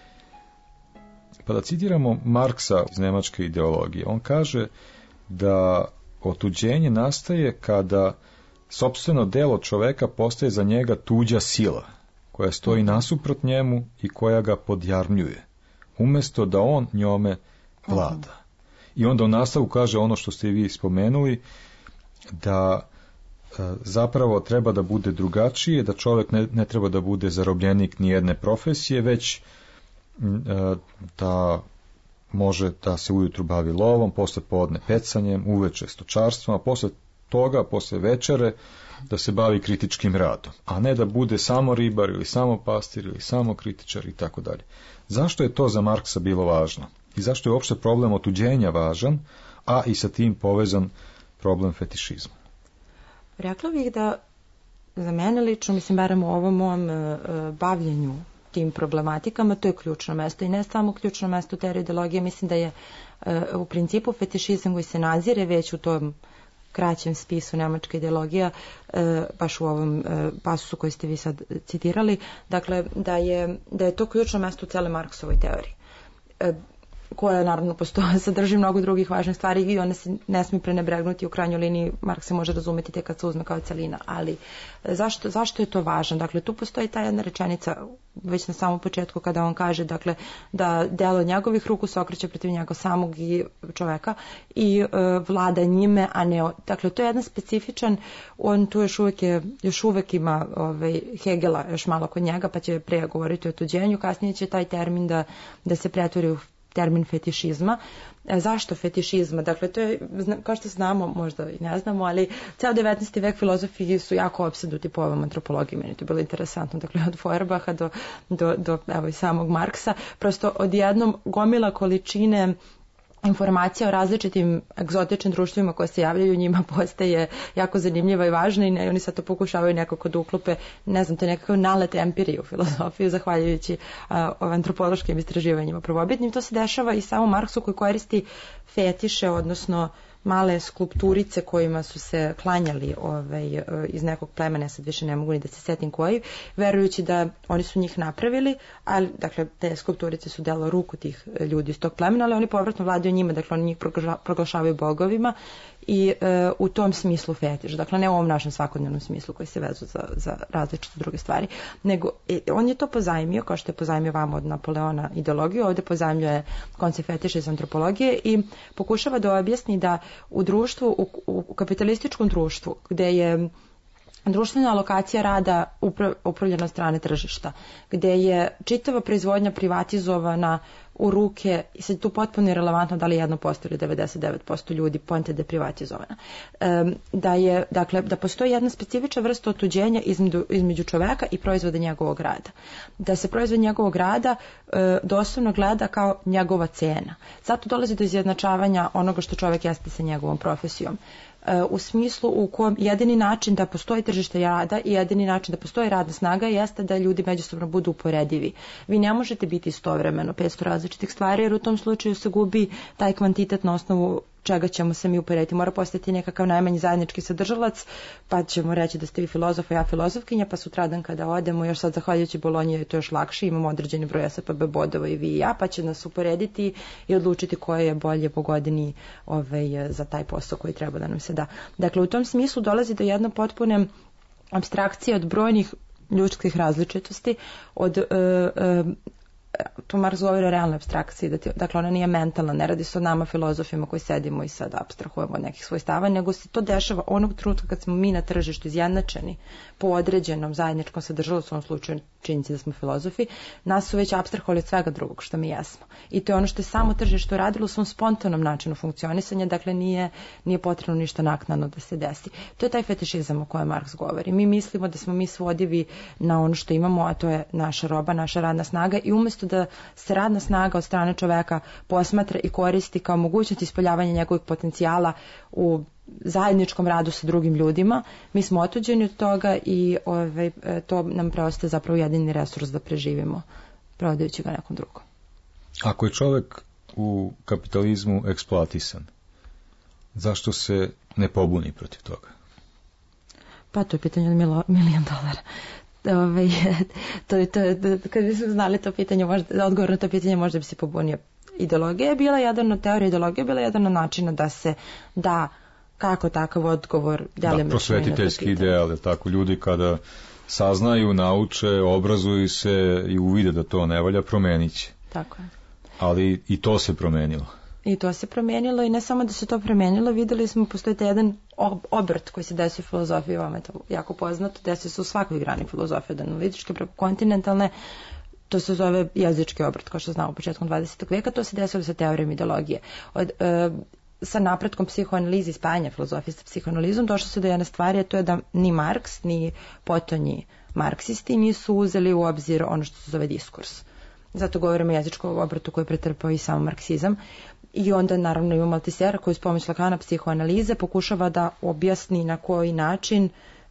Pa da citiramo Marksa iz nemačke ideologije. On kaže da otuđenje nastaje kada sopstveno delo čoveka postaje za njega tuđa sila, koja stoji nasuprot njemu i koja ga podjarmljuje, umesto da on njome vlada. I onda u nastavu kaže ono što ste i vi spomenuli, da e, zapravo treba da bude drugačije, da čovjek ne, ne treba da bude zarobljenik ni jedne profesije, već e, da može da se ujutru bavi lovom, posle podne pecanjem, uveče stočarstvom, a posle toga, posle večere, da se bavi kritičkim radom, a ne da bude samo ribar ili samo pastir ili samo kritičar i tako dalje. Zašto je to za Marksa bilo važno? I zašto je uopšte problem otuđenja važan, a i sa tim povezan problem fetišizma? Rekla bih da za mene lično, mislim, barem u ovom mom e, bavljenju tim problematikama, to je ključno mesto i ne samo ključno mesto teorije ideologije, mislim da je e, u principu fetišizam koji se nazire već u tom kraćem spisu nemačka ideologija, e, baš u ovom e, pasusu koji ste vi sad citirali, dakle da je, da je to ključno mesto u cele Marksovoj teoriji. E, koja naravno postoje, sadrži mnogo drugih važnih stvari i one se ne smije prenebregnuti. U krajnjoj liniji Marks se može razumeti tek kad se uzme kao celina, ali zašto, zašto je to važno? Dakle, tu postoji ta jedna rečenica već na samom početku kada on kaže, dakle, da delo njegovih ruku se okreće protiv njega samog i čoveka i e, vlada njime, a ne, dakle, to je jedan specifičan, on tu još uvek, je, još uvek ima ovaj, Hegela još malo kod njega, pa će prije govoriti o tuđenju, kasnije će taj termin da, da se pretvori u termin fetišizma. E, zašto fetišizma? Dakle, to je, kao što znamo, možda i ne znamo, ali ceo devetnaesti vek filozofi su jako opseduti po ovom antropologiji. Meni to je bilo interesantno. Dakle, od Feuerbacha do, do, do evo, i samog Marksa. Prosto odjednom gomila količine informacija o različitim egzotičnim društvima koje se javljaju njima postaje jako zanimljiva i važna i ne, oni sad to pokušavaju nekako da uklope, ne znam, to je nekakav nalet empirije u filozofiju, zahvaljujući a, antropološkim istraživanjima prvobitnim. To se dešava i samo Marksu koji koristi fetiše, odnosno male skulpturice kojima su se klanjali ovaj, iz nekog plemena, ja sad više ne mogu ni da se setim koji, verujući da oni su njih napravili, ali dakle te skulpturice su delo ruku tih ljudi iz tog plemena, ali oni povratno vladaju njima, dakle oni njih proglašavaju bogovima i e, u tom smislu fetiš, dakle ne u ovom našem svakodnevnom smislu koji se vezu za, za različite druge stvari, nego e, on je to pozajmio, kao što je pozajmio vama od Napoleona ideologiju, ovdje pozajmljuje koncept fetiša iz antropologije i pokušava da objasni da u društvu, u, u kapitalističkom društvu, gde je društvena alokacija rada upravljena od strane tržišta, gde je čitava proizvodnja privatizovana u ruke, i sad tu potpuno je relevantno da li jedno posto ili devedeset devet posto ljudi, poenta da je privatizovana. E, da je, dakle, da postoji jedna specifična vrsta otuđenja između, između čoveka i proizvoda njegovog rada. Da se proizvod njegovog rada e, doslovno gleda kao njegova cena. Zato dolazi do izjednačavanja onoga što čovek jeste sa njegovom profesijom. U smislu u kojem jedini način da postoji tržište rada i jedini način da postoji radna snaga jeste da ljudi međusobno budu uporedivi. Vi ne možete biti istovremeno petsto različitih stvari jer u tom slučaju se gubi taj kvantitet na osnovu čega ćemo se mi uporediti. Mora postati nekakav najmanji zajednički sadržalac, pa ćemo reći da ste vi filozof, a ja filozofkinja, pa sutradan kada odemo, još sad zahvaljujući Bolonji je to još lakše, imamo određeni broj S P B bodova i vi i ja, pa će nas uporediti i odlučiti koje je bolje pogodini ovaj, za taj posao koji treba da nam se da. Dakle, u tom smislu dolazi do jedne potpune apstrakcije od brojnih ljudskih različitosti, od uh, uh, to Marks govori o realnoj apstrakciji, da ti, dakle ona nije mentalna, ne radi se o nama filozofima koji sedimo i sad apstrahujemo od nekih svojih stava, nego se to dešava onog trenutka kad smo mi na tržištu izjednačeni po određenom zajedničkom sadržalacu, u ovom slučaju činjenici da smo filozofi, nas su već apstrahovali od svega drugog što mi jesmo. I to je ono što je samo tržište uradilo u svom spontanom načinu funkcionisanja, dakle nije, nije potrebno ništa naknadno da se desi. To je taj fetišizam o kojem Marks govori. Mi mislimo da smo mi svodivi na ono što imamo, a to je naša roba, naša radna snaga i umjesto da se radna snaga od strane čoveka posmatra i koristi kao mogućnost ispoljavanja njegovih potencijala u zajedničkom radu sa drugim ljudima, mi smo otuđeni od toga i ovaj, to nam preostaje zapravo jedini resurs da preživimo, prodajući ga nekom drugom. Ako je čovek u kapitalizmu eksploatisan? Zašto se ne pobuni protiv toga? Pa to je pitanje od milo, milijon dolara. Ove, to, to, to, kad bismo znali to pitanje, možda, odgovor na to pitanje možda bi se pobunio. Ideologija je bila jedan od teorija, ideologija je bila jedan od načina da se da kako takav odgovor da, prosvetiteljski ideal, tako ljudi kada saznaju, nauče, obrazuju se i uvide da to ne valja, promenit će. Tako je. Ali i to se promenilo. I to se promenilo i ne samo da se to promenilo, videli smo, postoji jedan obrt koji se desio u filozofiji, vam je to jako poznato, desio se u svakoj grani filozofije, od analitičke preko kontinentalne, to se zove jezički obrt, kao što znamo, početkom dvadesetog veka, to se desilo sa teorijom ideologije. Od, e, sa napretkom psihoanalize i spajanja filozofije sa psihoanalizom došlo se do jedne stvari, a to je da ni Marks, ni potonji marksisti nisu uzeli u obzir ono što se zove diskurs. Zato govorimo o jezičkom obrtu koji je pretrpao i sam marksizam. I onda naravno imamo Altisera koji s pomoć Lakana psihoanalize pokušava da objasni na koji način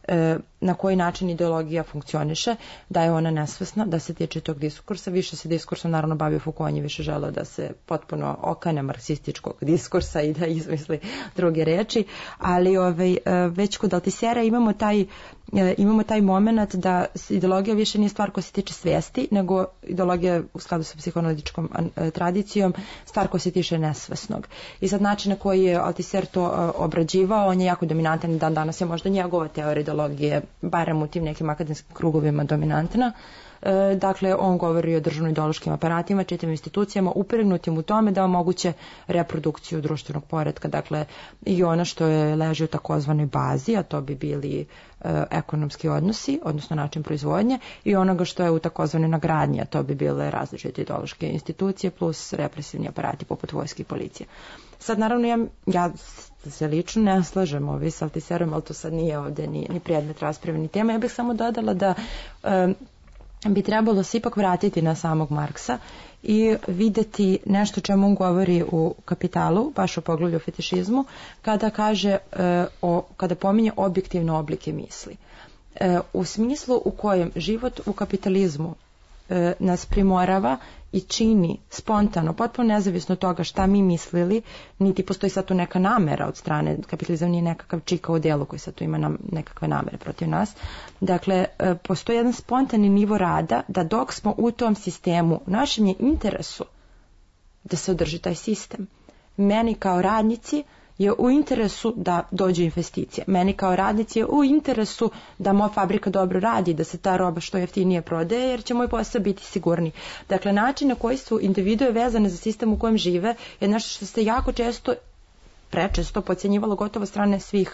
na koji način ideologija funkcioniše, da je ona nesvesna, da se tiče tog diskursa. Više se diskursom naravno bavio Foucault, on je više želeo da se potpuno okane marksističkog diskursa i da izmisli druge reči, ali ovaj, već kod Altisera imamo taj imamo taj moment da ideologija više nije stvar koja se tiče svijesti, nego ideologija u skladu sa psihoanalitičkom tradicijom stvar koja se tiče nesvesnog. I sad način na koji je Altiser to obrađivao, on je jako dominantan, dan danas je možda njegova teorija ideologije, barem u tim nekim akademskim krugovima, dominantna. E, dakle, on govori o državno-ideološkim aparatima, čitavim institucijama, upregnutim u tome da omoguće reprodukciju društvenog poretka. Dakle, i ono što je leži u takozvanoj bazi, a to bi bili e, ekonomski odnosi, odnosno način proizvodnje, i onoga što je u takozvanoj nagradnji, a to bi bile različite ideološke institucije plus represivni aparati poput vojske i policije. Sad, naravno, ja, ja se lično ne slažem ovi s Altiserom, ali to sad nije ovdje ni, ni predmet rasprave, ni tema. Ja bih samo dodala da e, bi trebalo se ipak vratiti na samog Marksa i vidjeti nešto čemu on govori u Kapitalu, baš u poglavlju o fetišizmu, kada kaže, e, o, kada pominje objektivne oblike misli. E, u smislu u kojem život u kapitalizmu e, nas primorava i čini spontano, potpuno nezavisno od toga šta mi mislili, niti postoji sad tu neka namera od strane, kapitalizam nije nekakav čika u delu koji sad tu ima nam nekakve namere protiv nas. Dakle, postoji jedan spontani nivo rada da dok smo u tom sistemu, u našem je interesu da se održi taj sistem. Meni kao radnici je u interesu da dođe investicija. Meni kao radnici je u interesu da moja fabrika dobro radi, da se ta roba što jeftinije prodaje, jer će moj posao biti sigurni. Dakle, način na koji su individue vezane za sistem u kojem žive je nešto što se jako često, prečesto podcjenjivalo gotovo strane svih,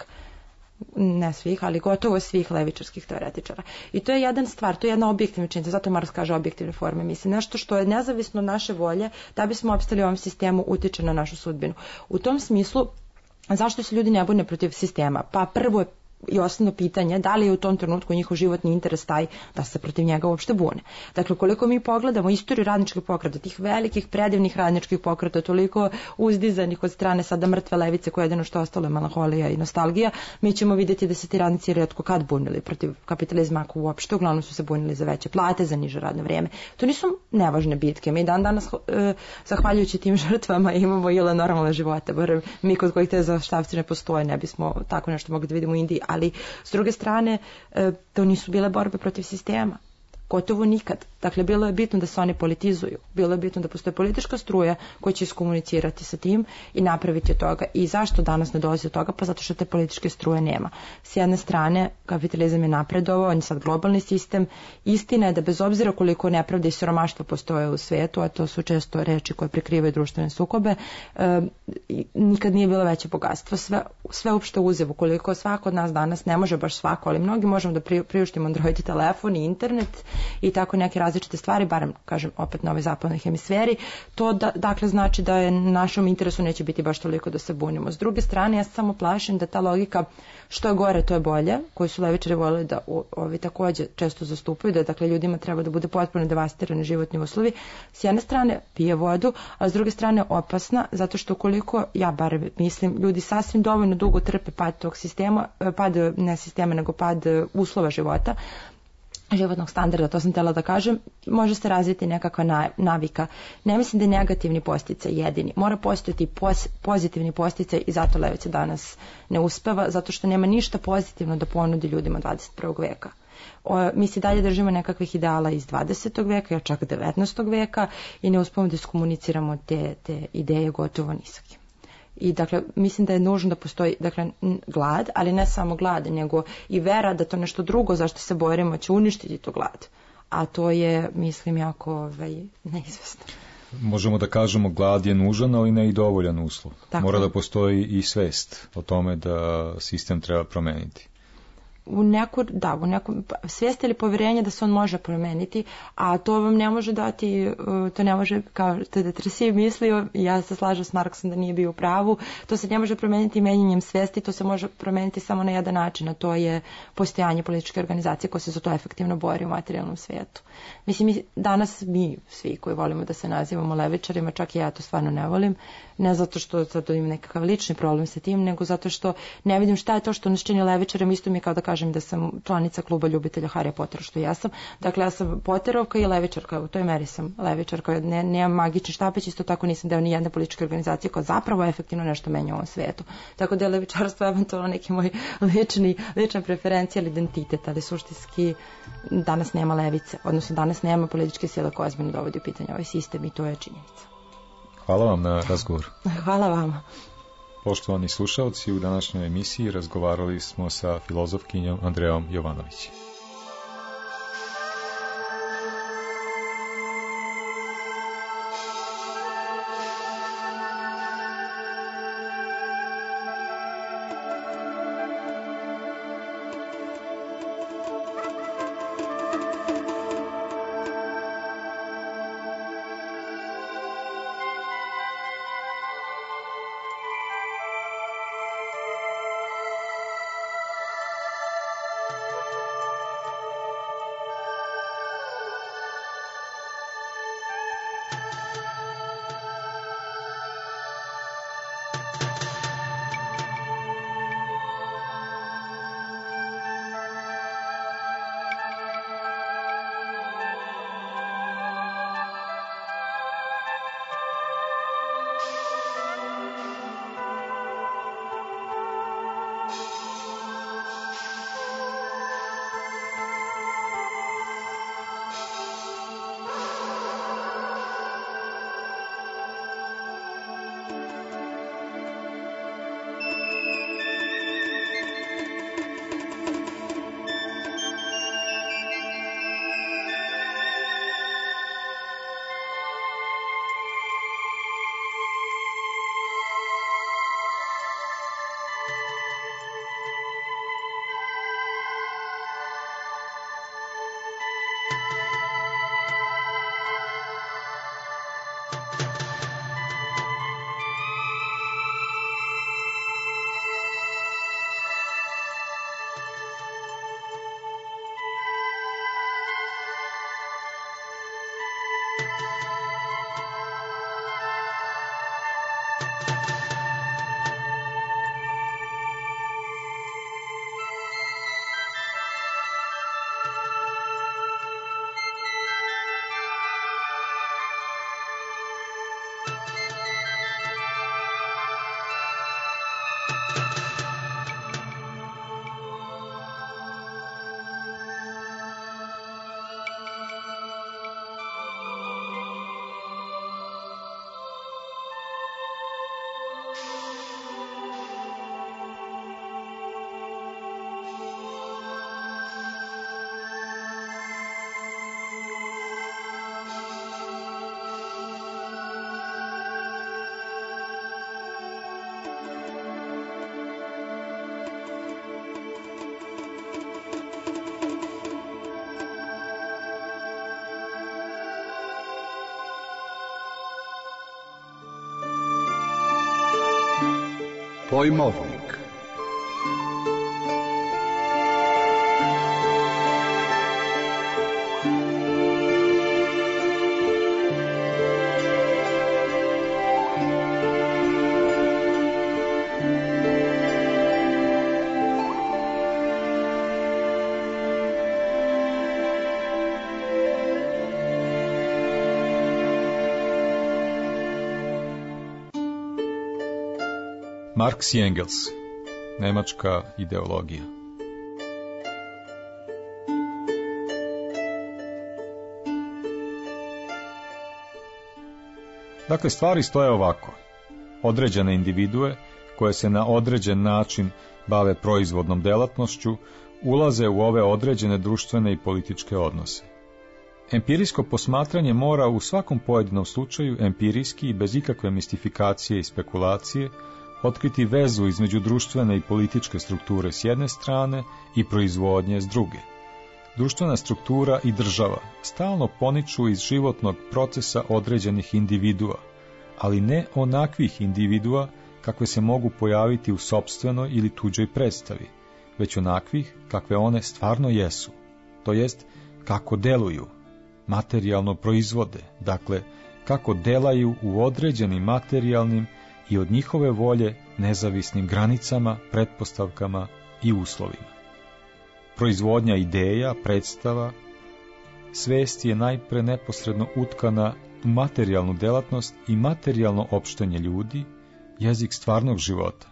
ne svih, ali gotovo svih levičarskih teoretičara. I to je jedna stvar, to je jedna objektivna činjenica, zato Marks kaže objektivne forme. Mislim, nešto što je nezavisno od naše volje, da bismo opstali u ovom sistemu, utiče na našu sudbinu. U tom smislu, zašto se ljudi ne bune protiv sistema? Pa prvo je i osnovno pitanje, da li je u tom trenutku njihov životni interes taj da se protiv njega uopšte bune. Dakle, koliko mi pogledamo istoriju radničkih pokreta, tih velikih predivnih radničkih pokreta, toliko uzdizanih od strane sada mrtve levice koja je jedino što ostalo je melanholija i nostalgija, mi ćemo vidjeti da se ti radnici rijetko kad bunili protiv kapitalizma, ako uopšte, uglavnom su se bunili za veće plate, za niže radno vrijeme. To nisu nevažne bitke. Mi dan danas, e, zahvaljujući tim žrtvama, imamo ile normalne živote. Bar mi kod kojih te zaštavci ne postoje, ne bismo tako nešto mogli da vidimo u Indiji, ali s druge strane to nisu bile borbe protiv sistema. Gotovo nikad. Dakle, bilo je bitno da se oni politizuju. Bilo je bitno da postoje politička struja koja će iskomunicirati sa tim i napraviti od toga. I zašto danas ne dolazi od toga? Pa zato što te političke struje nema. S jedne strane, kapitalizam je napredovao, on je sad globalni sistem. Istina je da bez obzira koliko nepravde i siromaštva postoje u svijetu, a to su često reči koje prikrivaju društvene sukobe, e, nikad nije bilo veće bogatstvo. Sve, sve uopšte uzevu. Koliko svako od nas danas, ne može baš svako, ali mnogi možemo da pri, priuštimo Android i telefon i internet i tako neke različite stvari, barem, kažem, opet na ovoj zapadnoj hemisferi, to da, dakle znači da je našom interesu neće biti baš toliko da se bunimo. S druge strane, ja se samo plašim da ta logika što je gore, to je bolje, koju su levičari volili da ovi također često zastupaju, da dakle ljudima treba da bude potpuno devastirani životni uslovi, s jedne strane pije vodu, a s druge strane opasna, zato što koliko, ja bar mislim, ljudi sasvim dovoljno dugo trpe pad tog sistema, pad ne sistema, nego pad uslova života, životnog standarda, to sam htjela da kažem, može se razviti nekakva na, navika. Ne mislim da je negativni podsticaj jedini. Mora postojati pos, pozitivni podsticaj i zato Levica danas ne uspeva, zato što nema ništa pozitivno da ponudi ljudima dvadeset prvog veka. O, mi se dalje držimo nekakvih ideala iz dvadesetog veka, ili čak devetnaestog veka i ne uspemo da iskomuniciramo te, te ideje gotovo ni sa kim. I dakle, mislim da je nužno da postoji dakle, glad, ali ne samo glad, nego i vera da to nešto drugo zašto se borimo će uništiti to glad. A to je, mislim, jako ovaj, neizvesno. Možemo da kažemo glad je nužan, ali ne i dovoljan uslov. Tako. Mora da postoji i svest o tome da sistem treba promeniti. U neku, da, u neku svijest ili povjerenje da se on može promeniti, a to vam ne može dati, to ne može, kao što je Tresijev mislio, ja se slažem s Marksom da nije bio u pravu, to se ne može promeniti menjanjem svijesti, to se može promeniti samo na jedan način, a to je postojanje političke organizacije koja se za to efektivno bori u materijalnom svijetu. Mislim, mi, danas mi svi koji volimo da se nazivamo levičarima, čak i ja to stvarno ne volim, ne zato što sad imam nekakav lični problem sa tim, nego zato što ne vidim šta je to što nas čini levičarem, isto mi je kao da kažem da sam članica kluba ljubitelja Harija Pottera, što ja sam. Dakle, ja sam Potterovka i levičarka, u toj meri sam levičarka, ne, nemam magični štapić, isto tako nisam deo ni jedne političke organizacije koja zapravo efektivno nešto menja u ovom svijetu. Tako da je levičarstvo eventualno neki moj lični, lična preferencija ili identitet, ali suštinski danas nema levice, odnosno danas nema političke sile koja ozbiljno dovodi u pitanje ovaj sistem i to je činjenica. Hvala vam na razgovoru. Hvala vama. Poštovani slušalci, u današnjoj emisiji razgovarali smo sa filozofkinjom Andreom Jovanović. Pojmovnik. Marx i Engels, nemačka ideologija. Dakle, stvari stoje ovako. Određene individue, koje se na određen način bave proizvodnom delatnošću, ulaze u ove određene društvene i političke odnose. Empirijsko posmatranje mora u svakom pojedinom slučaju empirijski i bez ikakve mistifikacije i spekulacije otkriti vezu između društvene i političke strukture s jedne strane i proizvodnje s druge. Društvena struktura i država stalno poniču iz životnog procesa određenih individua, ali ne onakvih individua kakve se mogu pojaviti u sopstvenoj ili tuđoj predstavi, već onakvih kakve one stvarno jesu, to jest kako deluju, materijalno proizvode, dakle kako delaju u određenim materijalnim i od njihove volje nezavisnim granicama, pretpostavkama i uslovima. Proizvodnja ideja, predstava, svest je najpre neposredno utkana u materijalnu delatnost i materijalno opštenje ljudi, jezik stvarnog života.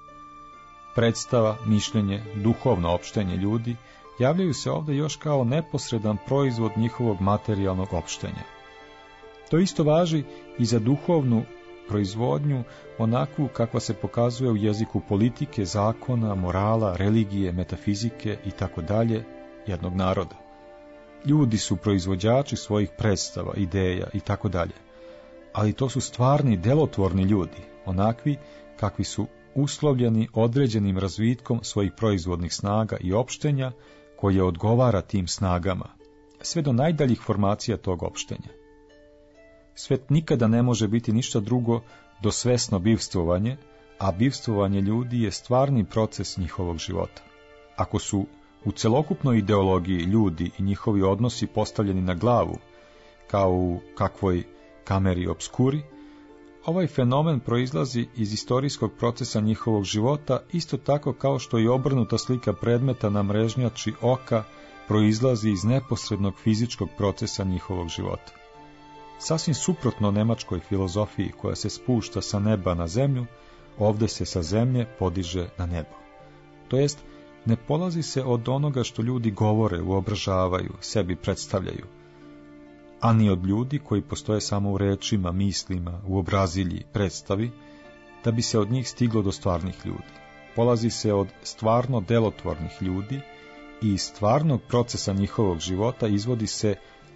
Predstava, mišljenje, duhovno opštenje ljudi javljaju se ovdje još kao neposredan proizvod njihovog materijalnog opštenja. To isto važi i za duhovnu proizvodnju, onakvu kakva se pokazuje u jeziku politike, zakona, morala, religije, metafizike i tako dalje jednog naroda. Ljudi su proizvođači svojih predstava, ideja i tako dalje, ali to su stvarni, delotvorni ljudi, onakvi kakvi su uslovljeni određenim razvitkom svojih proizvodnih snaga i opštenja koje odgovara tim snagama, sve do najdaljih formacija tog opštenja. Svet nikada ne može biti ništa drugo do svesno bivstvovanje, a bivstvovanje ljudi je stvarni proces njihovog života. Ako su u celokupnoj ideologiji ljudi i njihovi odnosi postavljeni na glavu, kao u kakvoj kameri obskuri, ovaj fenomen proizlazi iz istorijskog procesa njihovog života, isto tako kao što i obrnuta slika predmeta na mrežnjači oka proizlazi iz neposrednog fizičkog procesa njihovog života. Sasvim suprotno nemačkoj filozofiji koja se spušta sa neba na zemlju, ovdje se sa zemlje podiže na nebo. To jest, ne polazi se od onoga što ljudi govore, uobražavaju, sebi predstavljaju, a ni od ljudi koji postoje samo u rečima, mislima, u obrazilji, predstavi, da bi se od njih stiglo do stvarnih ljudi. Polazi se od stvarno delotvornih ljudi i iz stvarnog procesa njihovog života izvodi se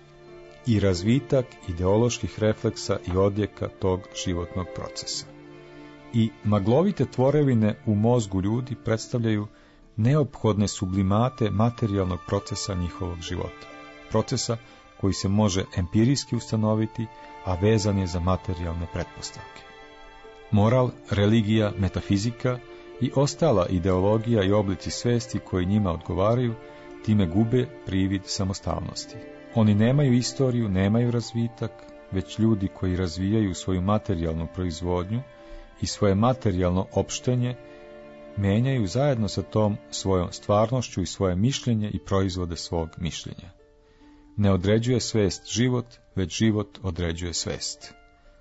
i razvitak ideoloških refleksa i odjeka tog životnog procesa. I maglovite tvorevine u mozgu ljudi predstavljaju neophodne sublimate materijalnog procesa njihovog života. Procesa koji se može empirijski ustanoviti, a vezan je za materijalne pretpostavke. Moral, religija, metafizika i ostala ideologija i oblici svesti koji njima odgovaraju, time gube privid samostalnosti. Oni nemaju istoriju, nemaju razvitak, već ljudi koji razvijaju svoju materijalnu proizvodnju i svoje materijalno opštenje, menjaju zajedno sa tom svojom stvarnošću i svoje mišljenje i proizvode svog mišljenja. Ne određuje svest život, već život određuje svest.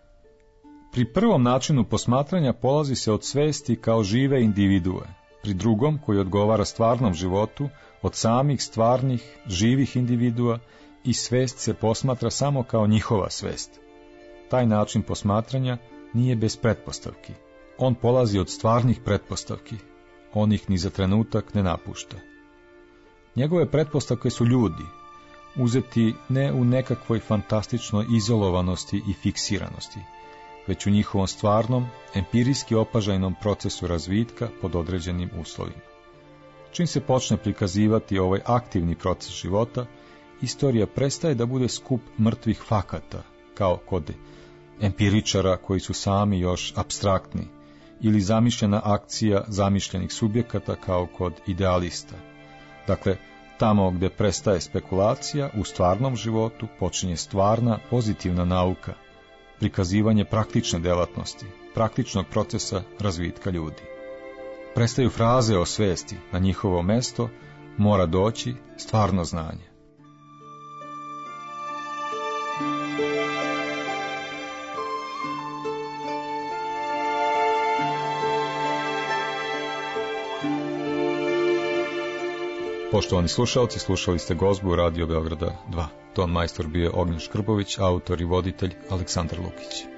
Pri prvom načinu posmatranja polazi se od svesti kao žive individue, pri drugom, koji odgovara stvarnom životu, od samih stvarnih, živih individua, i svest se posmatra samo kao njihova svest. Taj način posmatranja nije bez pretpostavki. On polazi od stvarnih pretpostavki, on ih ni za trenutak ne napušta. Njegove pretpostavke su ljudi, uzeti ne u nekakvoj fantastičnoj izolovanosti i fiksiranosti, već u njihovom stvarnom, empirijski opažajnom procesu razvitka pod određenim uslovima. Čim se počne prikazivati ovaj aktivni proces života, istorija prestaje da bude skup mrtvih fakata, kao kod empiričara koji su sami još apstraktni, ili zamišljena akcija zamišljenih subjekata kao kod idealista. Dakle, tamo gdje prestaje spekulacija, u stvarnom životu počinje stvarna, pozitivna nauka, prikazivanje praktične delatnosti, praktičnog procesa razvitka ljudi. Prestaju fraze o svesti, na njihovo mesto mora doći stvarno znanje. Poštovani slušalci, slušali ste Gozbu Radio Beograda dva. Ton majstor bio je Ognjen Škrbović, autor i voditelj Aleksandar Lukić.